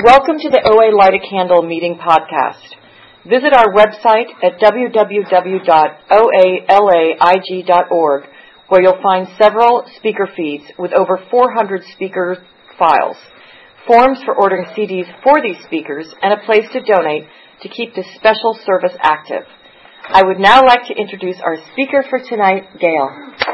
Welcome to the OA Light a Candle meeting podcast. Visit our website at www.oalaig.org, where you'll find several speaker feeds with over 400 speaker files, forms for ordering CDs for these speakers, and a place to donate to keep this special service active. I would now like to introduce our speaker for tonight, Gail.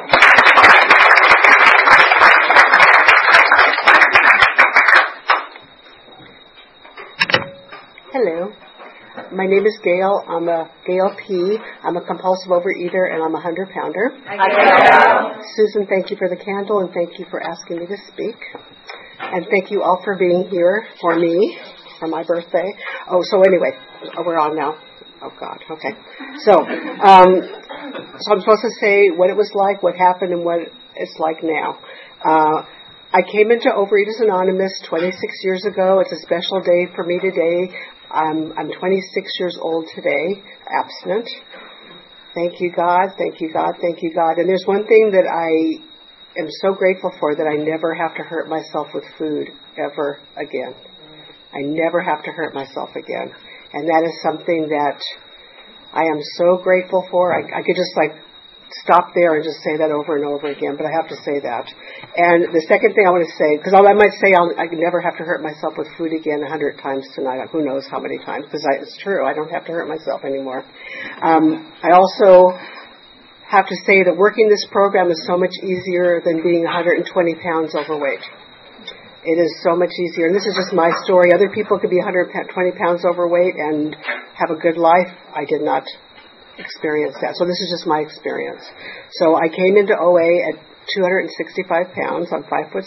Hello, my name is Gail. I'm a Gail P. I'm a compulsive overeater and I'm a 100-pounder. Hi, Gail. Susan, thank you for the candle and thank you for asking me to speak. And thank you all for being here for me, for my birthday. So anyway, we're on now. Oh God, okay. So I'm supposed to say what it was like, what happened, and what it's like now. I came into Overeaters Anonymous 26 years ago. It's a special day for me today. I'm 26 years old today, abstinent. Thank you, God. Thank you, God. Thank you, God. And there's one thing that I am so grateful for, that I never have to hurt myself with food ever again. I never have to hurt myself again. And that is something that I am so grateful for. I could just stop there and just say that over and over again, but I have to say that. And the second thing I want to say, because I might say I never have to hurt myself with food again 100 times tonight. Who knows how many times, because it's true. I don't have to hurt myself anymore. I also have to say that working this program is so much easier than being 120 pounds overweight. It is so much easier. And this is just my story. Other people could be 120 pounds overweight and have a good life. I did not experience that. So this is just my experience. So I came into OA at 265 pounds. I'm 5'6".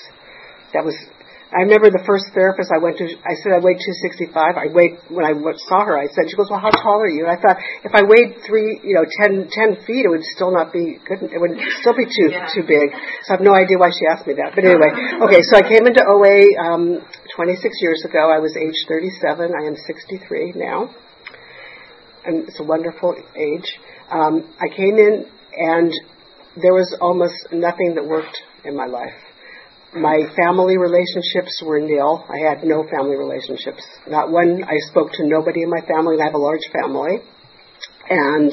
I remember the first therapist I went to, I said I weighed 265. When I saw her, I said, she goes, well, how tall are you? And I thought, if I weighed 10 feet, it would still not be good. It would still be too big. So I have no idea why she asked me that. But anyway, okay, so I came into OA 26 years ago. I was age 37. I am 63 now. And it's a wonderful age. I came in and there was almost nothing that worked in my life. My family relationships were nil. I had no family relationships. Not one. I spoke to nobody in my family, and I have a large family. And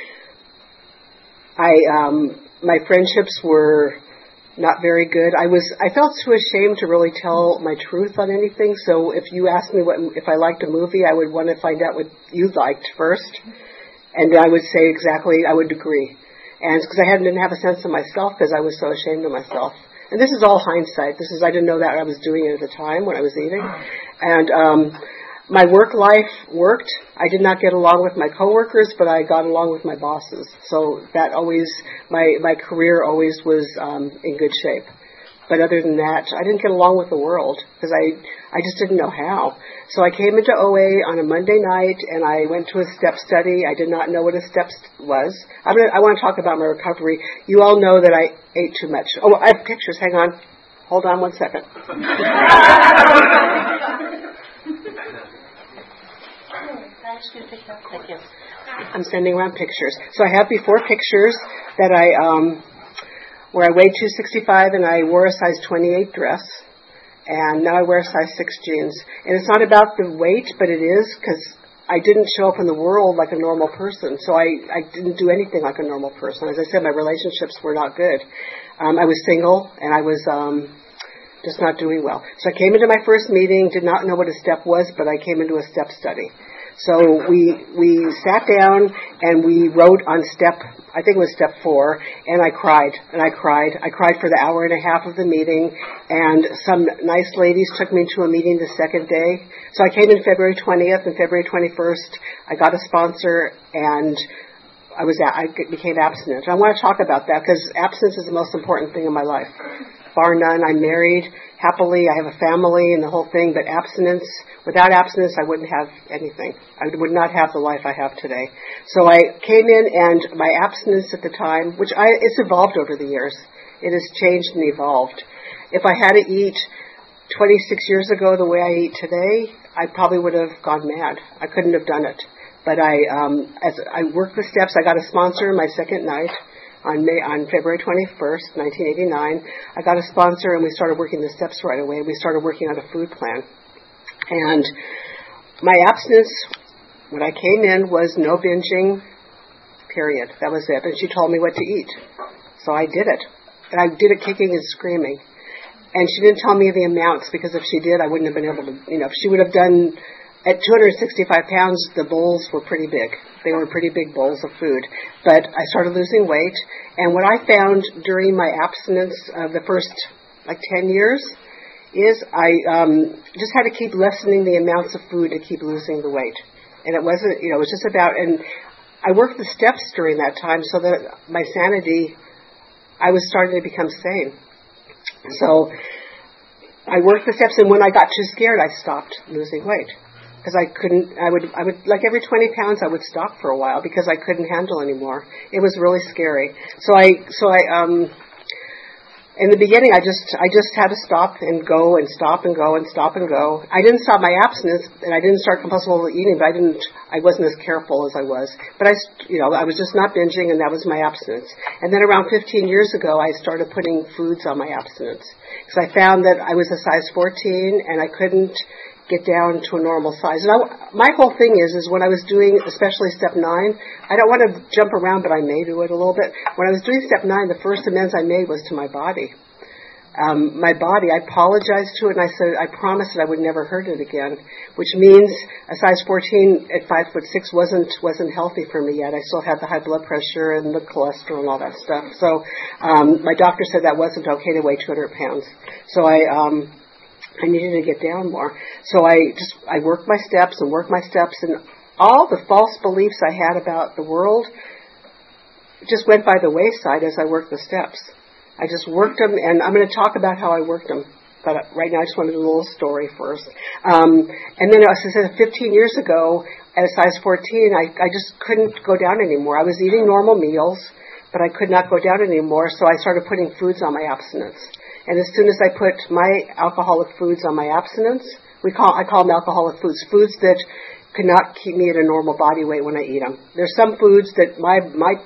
my friendships were not very good. I felt too ashamed to really tell my truth on anything. So if you asked me if I liked a movie, I would want to find out what you liked first, and then I would say exactly. I would agree, and because I didn't have a sense of myself, because I was so ashamed of myself. And this is all hindsight. I didn't know that I was doing it at the time when I was eating, and my work life worked. I did not get along with my coworkers, but I got along with my bosses. So that always, my career always was in good shape. But other than that, I didn't get along with the world because I just didn't know how. So I came into OA on a Monday night and I went to a step study. I did not know what a step was. I want to talk about my recovery. You all know that I ate too much. Oh, I have pictures. Hang on. Hold on 1 second. Thank you. I'm sending around pictures. So I have before pictures that where I weighed 265 and I wore a size 28 dress, and now I wear a size 6 jeans. And it's not about the weight, but it is, because I didn't show up in the world like a normal person, so I didn't do anything like a normal person. As I said, my relationships were not good. I was single, and I was just not doing well. So I came into my first meeting, did not know what a step was, but I came into a step study. So we sat down and we wrote on step, I think it was step 4, and I cried. I cried for the hour and a half of the meeting, and some nice ladies took me to a meeting the second day. So I came in February 20th, and February 21st I got a sponsor, and I became abstinent. And I want to talk about that because abstinence is the most important thing in my life. Bar none. I'm married happily. I have a family and the whole thing. But without abstinence, I wouldn't have anything. I would not have the life I have today. So I came in, and my abstinence at the time, it's evolved over the years. It has changed and evolved. If I had to eat 26 years ago the way I eat today, I probably would have gone mad. I couldn't have done it. But as I worked the steps, I got a sponsor my second night. on February 21st, 1989. I got a sponsor and we started working the steps right away. We started working on a food plan. And my abstinence, when I came in, was no binging, period. That was it. And she told me what to eat. So I did it. And I did it kicking and screaming. And she didn't tell me the amounts, because if she did, I wouldn't have been able to, if she would have done, at 265 pounds, the bowls were pretty big. They were pretty big bowls of food. But I started losing weight. And what I found during my abstinence of the first, 10 years, is I just had to keep lessening the amounts of food to keep losing the weight. And it wasn't, it was just about, and I worked the steps during that time so that my sanity, I was starting to become sane. So I worked the steps, and when I got too scared, I stopped losing weight. Because I would, like every 20 pounds, I would stop for a while because I couldn't handle anymore. It was really scary. So in the beginning, I just had to stop and go and stop and go and stop and go. I didn't stop my abstinence, and I didn't start compulsive eating, but I wasn't as careful as I was. But I was just not binging, and that was my abstinence. And then around 15 years ago, I started putting foods on my abstinence. Because I found that I was a size 14, and I couldn't get down to a normal size. And my whole thing is when I was doing, especially step 9, I don't want to jump around, but I may do it a little bit. When I was doing step 9, the first amends I made was to my body. My body, I apologized to it, and I said, I promised that I would never hurt it again, which means a size 14 at 5'6" wasn't healthy for me yet. I still had the high blood pressure and the cholesterol and all that stuff. So, my doctor said that wasn't okay to weigh 200 pounds. So I needed to get down more. So I worked my steps, and all the false beliefs I had about the world just went by the wayside as I worked the steps. I just worked them, and I'm going to talk about how I worked them. But right now I just want to do a little story first. And then, as I said, 15 years ago, at a size 14, I just couldn't go down anymore. I was eating normal meals, but I could not go down anymore, so I started putting foods on my abstinence. And as soon as I put my alcoholic foods on my abstinence, I call them alcoholic foods that could not keep me at a normal body weight when I eat them. There's some foods that my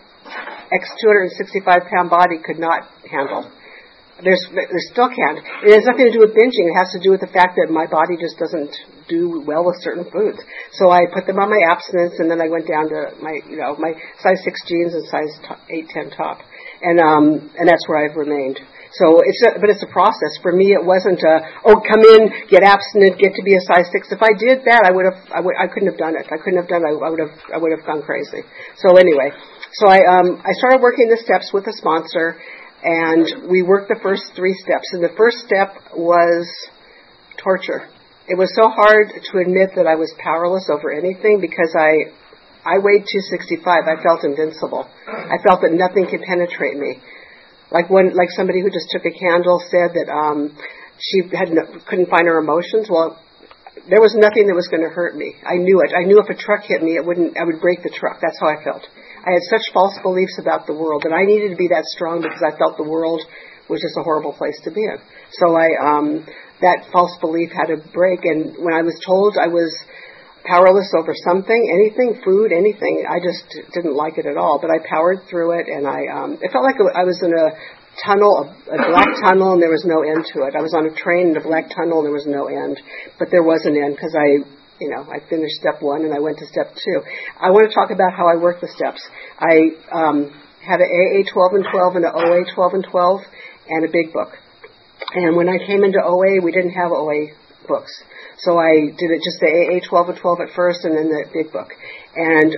ex-265-pound body could not handle. There still can't. It has nothing to do with binging. It has to do with the fact that my body just doesn't do well with certain foods. So I put them on my abstinence, and then I went down to my size 6 jeans and size 8, 10 top. And that's where I've remained. So but it's a process. For me, it wasn't come in, get abstinent, get to be a size 6. If I did that, I couldn't have done it. I would have gone crazy. So anyway, I started working the steps with a sponsor, and we worked the first 3 steps. And the first step was torture. It was so hard to admit that I was powerless over anything because I weighed 265. I felt invincible. I felt that nothing could penetrate me. Like somebody who just took a candle said that she couldn't find her emotions. Well, there was nothing that was going to hurt me. I knew it. I knew if a truck hit me, I would break the truck. That's how I felt. I had such false beliefs about the world that I needed to be that strong because I felt the world was just a horrible place to be in. So that false belief had to break. And when I was told I was powerless over something, anything, food, anything, I just didn't like it at all. But I powered through it, and it felt like I was in a tunnel, a black tunnel, and there was no end to it. I was on a train in a black tunnel, and there was no end. But there was an end because I finished step 1 and I went to step 2. I want to talk about how I work the steps. I had an AA 12 and 12 and an OA 12 and 12 and a big book. And when I came into OA, we didn't have OA books. So I did it just the AA 12 and 12 at first, and then the big book. And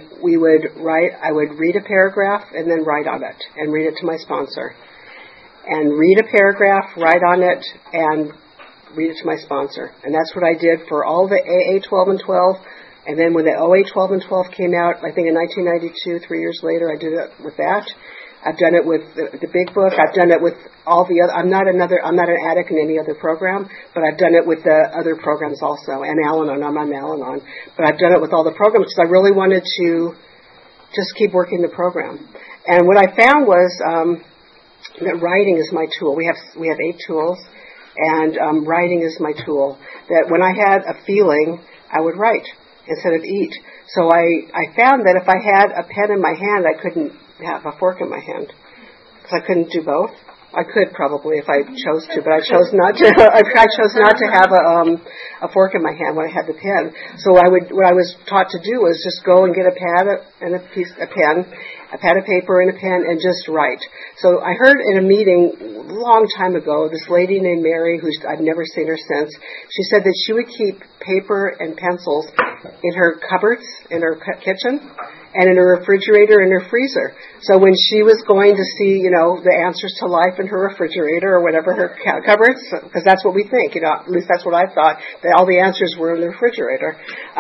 I would read a paragraph and then write on it and read it to my sponsor. And read a paragraph, write on it, and read it to my sponsor. And that's what I did for all the AA 12 and 12. And then when the OA 12 and 12 came out, I think in 1992, 3 years later, I did it with that. I've done it with the big book. I've done it with all the other. I'm not an addict in any other program, but I've done it with the other programs also. And Al-Anon, I'm on Al-Anon. But I've done it with all the programs because I really wanted to just keep working the program. And what I found was that writing is my tool. We have 8 tools, and writing is my tool. That when I had a feeling, I would write instead of eat. So I found that if I had a pen in my hand, I couldn't have a fork in my hand because I couldn't do both. I could probably if I chose to, but I chose not to. I chose not to have a fork in my hand when I had the pen. So what I was taught to do was just go and get a pad and a pad of paper and a pen, and just write. So I heard in a meeting a long time ago, this lady named Mary, I've never seen her since. She said that she would keep paper and pencils in her cupboards in her kitchen, and in her refrigerator and her freezer. So when she was going to see, the answers to life in her refrigerator or whatever, her cupboards, because that's what we think, at least that's what I thought, that all the answers were in the refrigerator,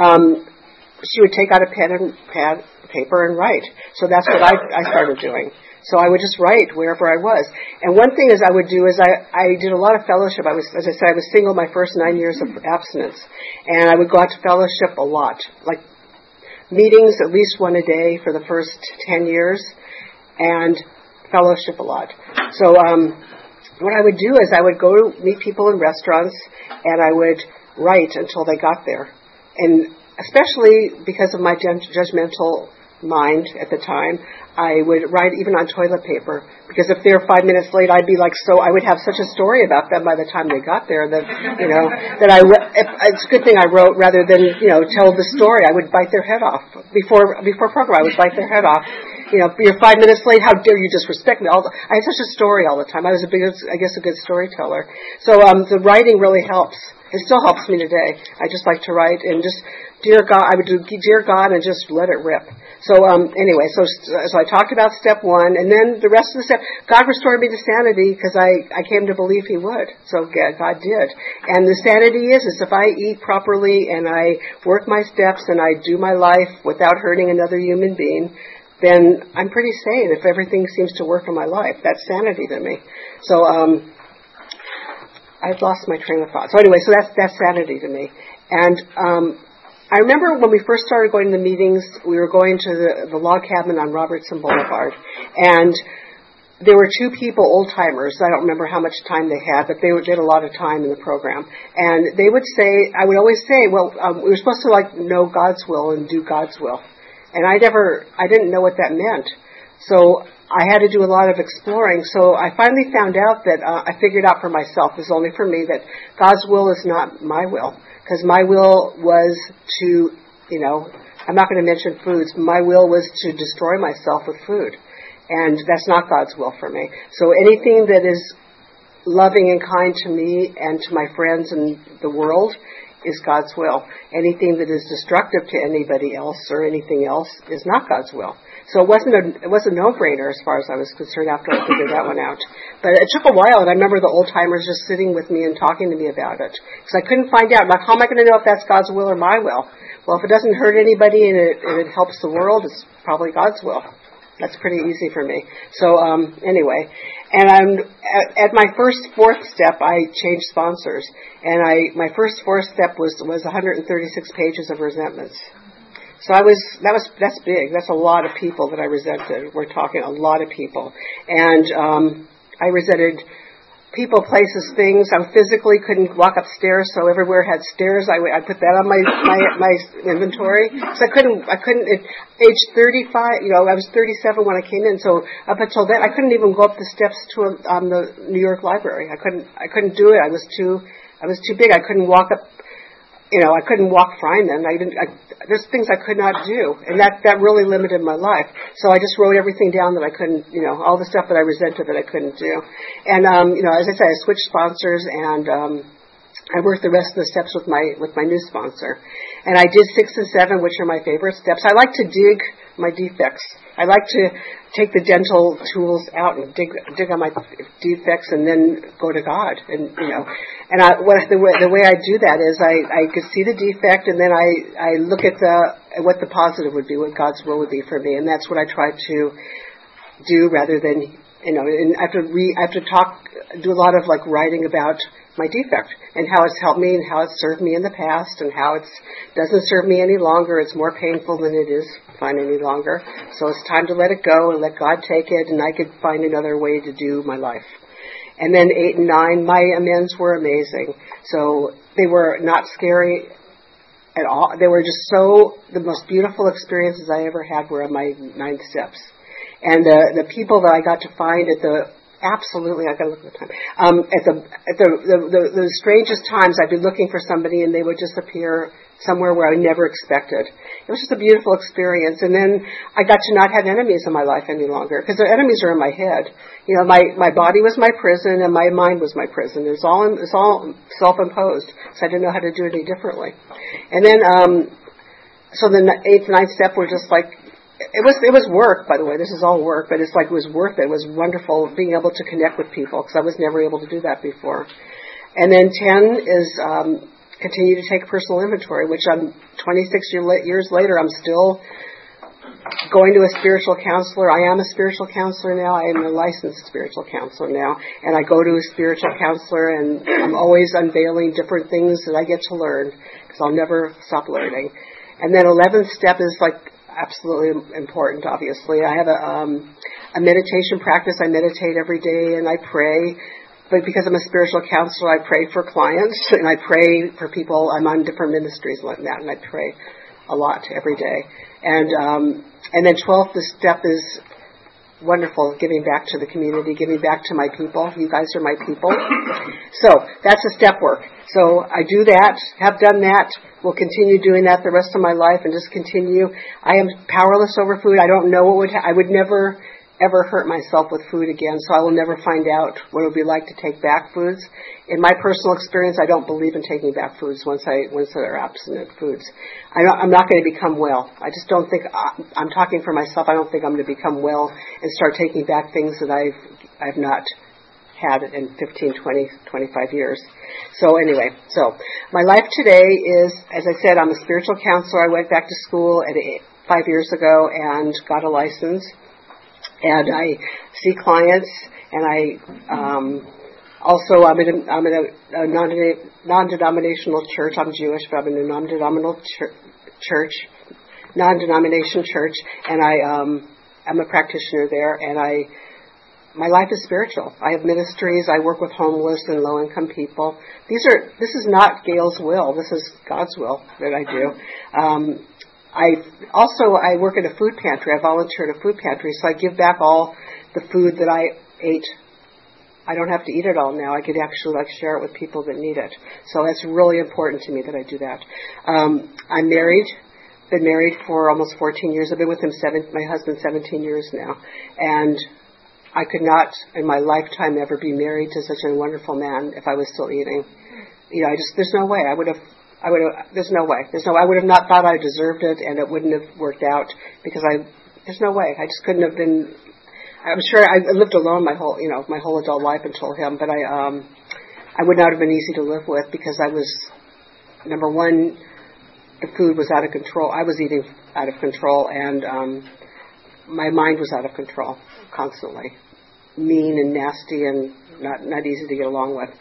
she would take out a pen and pad, paper, and write. So that's what I started doing. So I would just write wherever I was. And one thing I would do is I did a lot of fellowship. As I said, I was single my first 9 years of abstinence. And I would go out to fellowship a lot, like meetings at least one a day for the first 10 years, and fellowship a lot. So what I would do is I would go meet people in restaurants, and I would write until they got there. And especially because of my judgmental mind at the time, I would write even on toilet paper, because if they're 5 minutes late, I'd be like, I would have such a story about them by the time they got there that, it's a good thing I wrote rather than, tell the story. I would bite their head off. Before program, I would bite their head off. You're 5 minutes late, how dare you disrespect me? I had such a story all the time. I was a good storyteller. So, the writing really helps. It still helps me today. I just like to write and just, dear God, I would do dear God and just let it rip. So anyway, so I talked about step one, and then the rest of the step, God restored me to sanity because I came to believe He would. So God did. And the sanity is if I eat properly and I work my steps and I do my life without hurting another human being, then I'm pretty sane if everything seems to work in my life. That's sanity to me. So I've lost my train of thought. So anyway, so that's sanity to me. And I remember when we first started going to the meetings, we were going to the log cabin on Robertson Boulevard, and there were two people, old-timers. I don't remember how much time they had, but they did a lot of time in the program. And they would say, I would always say, we were supposed to know God's will and do God's will. And I didn't know what that meant. So I had to do a lot of exploring. So I finally found out that I figured out for myself, this is only for me, that God's will is not my will. Because my will was to, I'm not going to mention foods, my will was to destroy myself with food. And that's not God's will for me. So anything that is loving and kind to me and to my friends and the world is God's will. Anything that is destructive to anybody else or anything else is not God's will. So it was a no-brainer as far as I was concerned after I figured that one out. But it took a while, and I remember the old-timers just sitting with me and talking to me about it. Because I couldn't find out, how am I going to know if that's God's will or my will? Well, if it doesn't hurt anybody and it helps the world, it's probably God's will. That's pretty easy for me. So anyway, and at my fourth step, I changed sponsors. And my fourth step was 136 pages of resentments. So that's big. That's a lot of people that I resented. We're talking a lot of people. And I resented people, places, things. I physically couldn't walk upstairs, so everywhere had stairs. I put that on my inventory. So I couldn't. At age 35, I was 37 when I came in. So up until then, I couldn't even go up the steps to the New York Library. I couldn't do it. I was too big. I couldn't walk up. I couldn't walk Fryman. There's things I could not do, and that really limited my life. So I just wrote everything down that I couldn't, all the stuff that I resented that I couldn't do. And as I said, I switched sponsors, and I worked the rest of the steps with my new sponsor. And I did 6 and 7, which are my favorite steps. I like to dig my defects. I like to take the dental tools out and dig on my defects and then go to God. And the way I do that is I could see the defect, and then I look at what the positive would be, what God's will would be for me, and that's what I try to do rather than and I have to do a lot of writing about my defect and how it's helped me and how it's served me in the past and how it doesn't serve me any longer. It's more painful than it is fun any longer. So it's time to let it go and let God take it, and I could find another way to do my life. And then 8 and 9, my amends were amazing. So they were not scary at all. They were just the most beautiful experiences I ever had were on my 9 steps. And the people that I got to find at the Absolutely, I gotta look at the time. At the strangest times, I'd be looking for somebody, and they would just appear somewhere where I never expected. It was just a beautiful experience. And then I got to not have enemies in my life any longer, because the enemies are in my head. You know, my body was my prison, and my mind was my prison. It's all self-imposed, so I didn't know how to do it any differently. And then, so the 8th and 9th step were just like. It was work, by the way. This is all work, but it's like it was worth it. It was wonderful being able to connect with people, because I was never able to do that before. And then 10 is continue to take personal inventory, which I'm 26 years later, I'm still going to a spiritual counselor. I am a spiritual counselor now. I am a licensed spiritual counselor now, and I go to a spiritual counselor, and I'm always unveiling different things that I get to learn, because I'll never stop learning. And then 11th step is like absolutely important, obviously. I have a meditation practice. I meditate every day and I pray. But because I'm a spiritual counselor, I pray for clients and I pray for people. I'm on different ministries like that, and I pray a lot every day. And then 12th step is wonderful, giving back to the community, giving back to my people. You guys are my people. So that's the step work. So I do that, have done that, will continue doing that the rest of my life, and just continue. I am powerless over food. I don't know what I would never ever hurt myself with food again, so I will never find out what it would be like to take back foods. In my personal experience, I don't believe in taking back foods once they're abstinent foods. I'm not going to become well. I just don't think, I'm talking for myself, I don't think I'm going to become well and start taking back things that I've not had in 15, 20, 25 years. So anyway, so my life today is, as I said, I'm a spiritual counselor. I went back to school 5 years ago and got a license. And I see clients, and also I'm in a non-denominational church. I'm Jewish, but I'm in a non-denominational church, and I'm a practitioner there, and my life is spiritual. I have ministries. I work with homeless and low-income people. This is not Gail's will. This is God's will that I do. I work at a food pantry. I volunteer at a food pantry, so I give back all the food that I ate. I don't have to eat it all now. I could actually share it with people that need it. So that's really important to me that I do that. I'm married. Been married for almost 14 years. I've been with my husband 17 years now, and I could not in my lifetime ever be married to such a wonderful man if I was still eating. You know, there's no way. There's no way. I would have not thought I deserved it, and it wouldn't have worked out because there's no way. I just couldn't have been. I'm sure I lived alone my whole adult life until him, but I would not have been easy to live with because I was, number one, the food was out of control. I was eating out of control, and my mind was out of control constantly, mean and nasty, and not easy to get along with.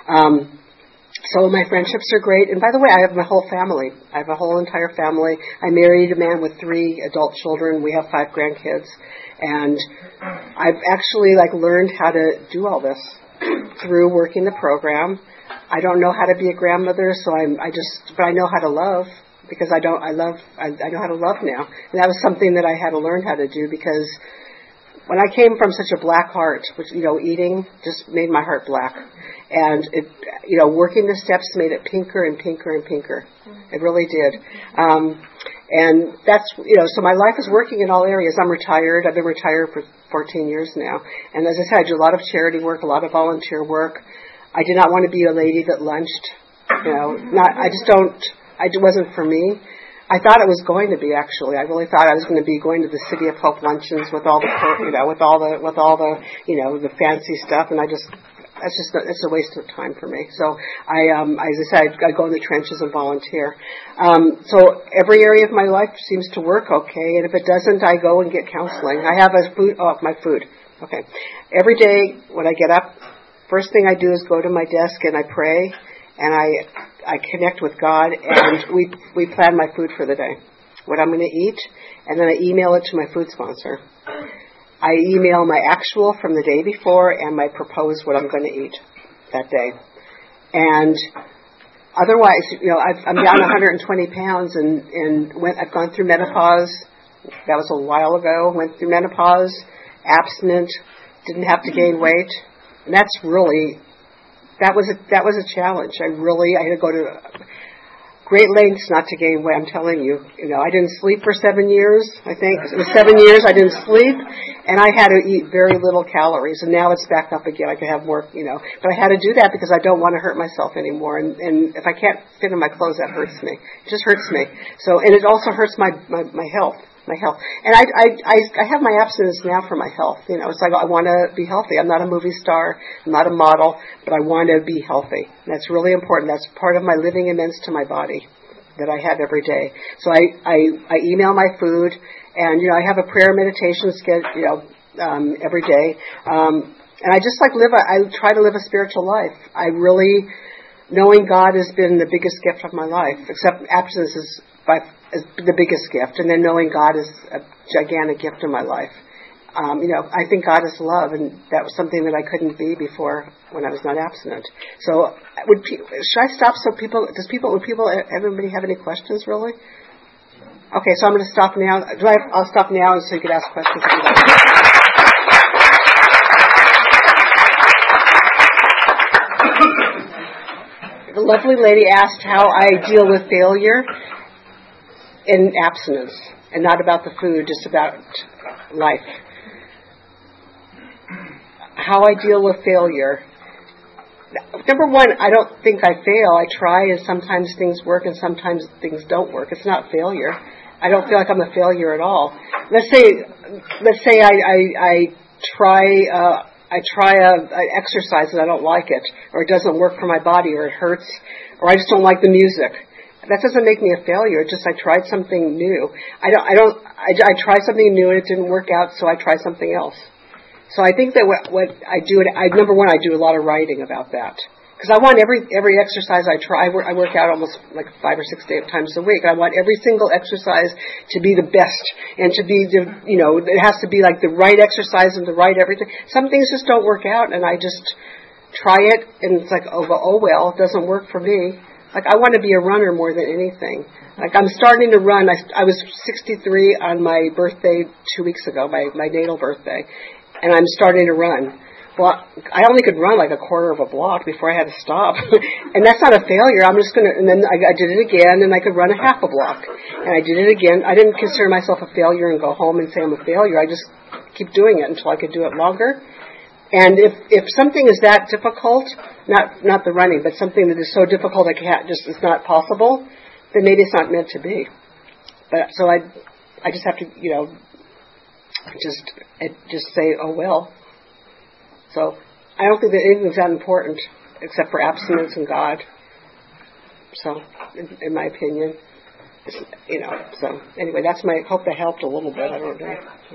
So my friendships are great. And by the way, I have my whole family. I have a whole entire family. I married a man with 3 adult children. We have 5 grandkids. And I've actually learned how to do all this through working the program. I don't know how to be a grandmother, so but I know how to love because I know how to love now. And that was something that I had to learn how to do because when I came from such a black heart, which, eating just made my heart black. And working the steps made it pinker and pinker and pinker. It really did. And that's, so my life is working in all areas. I'm retired. I've been retired for 14 years now. And as I said, I do a lot of charity work, a lot of volunteer work. I did not want to be a lady that lunched. It wasn't for me. I thought it was going to be, actually. I really thought I was going to be going to the City of Hope luncheons with all the, the fancy stuff, and it's a waste of time for me. So as I said, I go in the trenches and volunteer. So every area of my life seems to work okay, and if it doesn't, I go and get counseling. I have my food. Okay. Every day when I get up, first thing I do is go to my desk and I pray, and I connect with God, and we plan my food for the day, what I'm going to eat, and then I email it to my food sponsor. I email my actual from the day before and my proposed what I'm going to eat that day. And otherwise, I'm down 120 pounds, and I've gone through menopause. That was a while ago. Went through menopause, abstinent, didn't have to gain weight. And that was a challenge. I had to go to great lengths not to gain weight. I'm telling you, I didn't sleep for 7 years. I think it was 7 years I didn't sleep, and I had to eat very little calories. And now it's back up again. I could have more, but I had to do that because I don't want to hurt myself anymore. And if I can't fit in my clothes, that hurts me. It just hurts me. So, and it also hurts my health. My health. And I have my abstinence now for my health. It's like I want to be healthy. I'm not a movie star. I'm not a model, but I want to be healthy. And that's really important. That's part of my living amends to my body that I have every day. So I email my food, and I have a prayer meditation schedule, every day. And I just I try to live a spiritual life. Knowing God has been the biggest gift of my life, except abstinence is the biggest gift, and then knowing God is a gigantic gift in my life. I think God is love, and that was something that I couldn't be before when I was not abstinent. So, should I stop? So everybody have any questions, really? Okay, so I'm going to stop now. I'll stop now so you can ask questions if you like. The lovely lady asked how I deal with failure in abstinence, and not about the food, just about life. How I deal with failure. Number one, I don't think I fail. I try, and sometimes things work, and sometimes things don't work. It's not failure. I don't feel like I'm a failure at all. Let's say I try an exercise and I don't like it, or it doesn't work for my body, or it hurts, or I just don't like the music. That doesn't make me a failure. It's just I tried something new. I tried something new and it didn't work out, so I try something else. So I think that what I do, number one, I do a lot of writing about that. Because I want every exercise I try, I work out almost like 5 or 6 times a week. I want every single exercise to be the best, and to be it has to be like the right exercise and the right everything. Some things just don't work out, and I just try it, and it's like, oh well, it doesn't work for me. Like, I want to be a runner more than anything. Like, I'm starting to run. I was 63 on my birthday 2 weeks ago, my natal birthday, and I'm starting to run. Well, I only could run like a quarter of a block before I had to stop. And that's not a failure. I'm just going to, and then I did it again, and I could run a half a block. And I did it again. I didn't consider myself a failure and go home and say I'm a failure. I just keep doing it until I could do it longer. And if something is that difficult, not the running, but something that is so difficult it's not possible, then maybe it's not meant to be. But so I just have to, just say, oh well. So I don't think that anything's that important except for abstinence and God. So, in my opinion, So anyway, hope that helped a little bit. I don't know.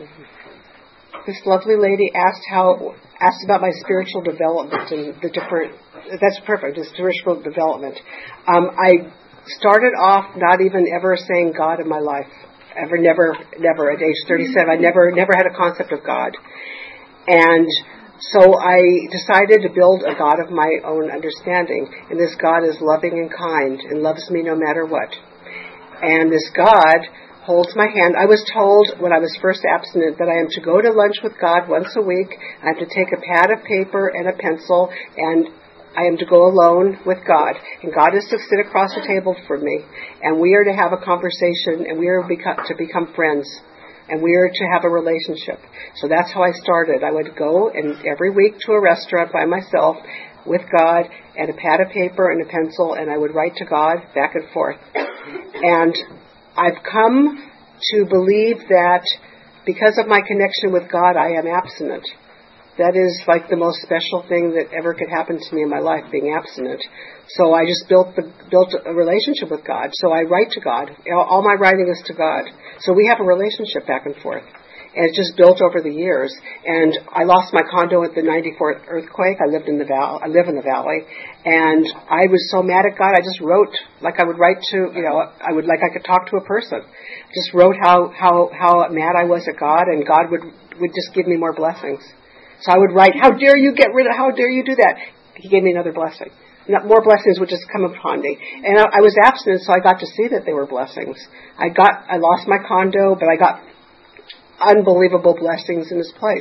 This lovely lady asked about my spiritual development and the different. That's perfect. The spiritual development. I started off not even ever saying God in my life. Never. At age 37, I never had a concept of God, and so I decided to build a God of my own understanding. And this God is loving and kind and loves me no matter what. And this God holds my hand. I was told when I was first abstinent that I am to go to lunch with God once a week. I have to take a pad of paper and a pencil, and I am to go alone with God. And God is to sit across the table from me. And we are to have a conversation, and we are to become friends. And we are to have a relationship. So that's how I started. I would go every week to a restaurant by myself with God and a pad of paper and a pencil, and I would write to God back and forth. And I've come to believe that because of my connection with God, I am abstinent. That is like the most special thing that ever could happen to me in my life, being abstinent. So I just built a relationship with God. So I write to God. All my writing is to God. So we have a relationship back and forth. And it just built over the years. And I lost my condo at the 94th earthquake. I live in the valley. And I was so mad at God, I just wrote like I would write to, I could talk to a person. Just wrote how mad I was at God, and God would just give me more blessings. So I would write, how dare you do that? He gave me another blessing. More blessings would just come upon me. And I was abstinent, so I got to see that they were blessings. I lost my condo, but I got unbelievable blessings in this place.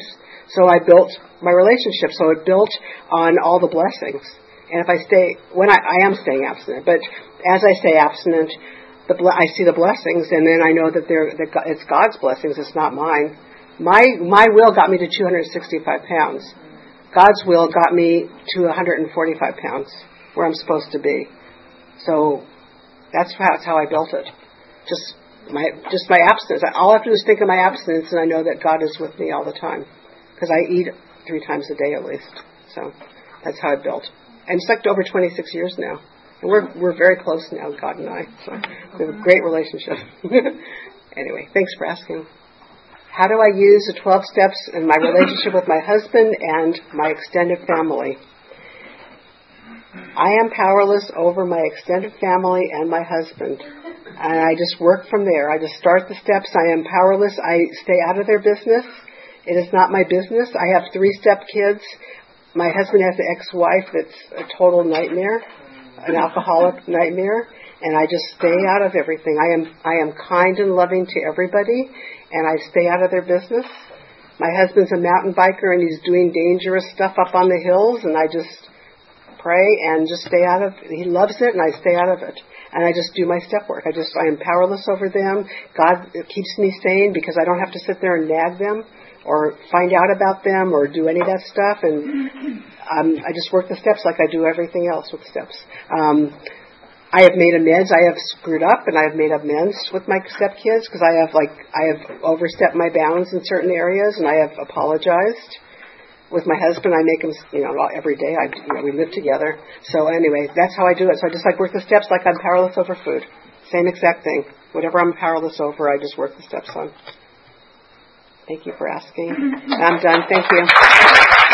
So I built my relationship. So it built on all the blessings. And if I am staying abstinent, but as I stay abstinent, I see the blessings, and then I know that it's God's blessings. It's not mine. My will got me to 265 pounds. God's will got me to 145 pounds, where I'm supposed to be. So that's how I built it. Just my abstinence. All I have to do is think of my abstinence, and I know that God is with me all the time, because I eat 3 times a day at least. So that's how I built. And it's like over 26 years now. And we're very close now, God and I. So we have a great relationship. Anyway, thanks for asking. How do I use the 12 steps in my relationship with my husband and my extended family? I am powerless over my extended family and my husband. And I just work from there. I just start the steps. I am powerless. I stay out of their business. It is not my business. I have 3 stepkids. My husband has an ex-wife that's a total nightmare, an alcoholic nightmare, and I just stay out of everything. I am kind and loving to everybody, and I stay out of their business. My husband's a mountain biker, and he's doing dangerous stuff up on the hills, and I just pray and just stay out of it. He loves it, and I stay out of it. And I just do my step work. I am powerless over them. God keeps me sane because I don't have to sit there and nag them or find out about them or do any of that stuff. And I just work the steps like I do everything else with steps. I have made amends. I have screwed up, and I have made amends with my stepkids because I have overstepped my bounds in certain areas, and I have apologized. With my husband, I make him, every day. We live together. So anyway, that's how I do it. So I just work the steps like I'm powerless over food. Same exact thing. Whatever I'm powerless over, I just work the steps on. Thank you for asking. I'm done. Thank you.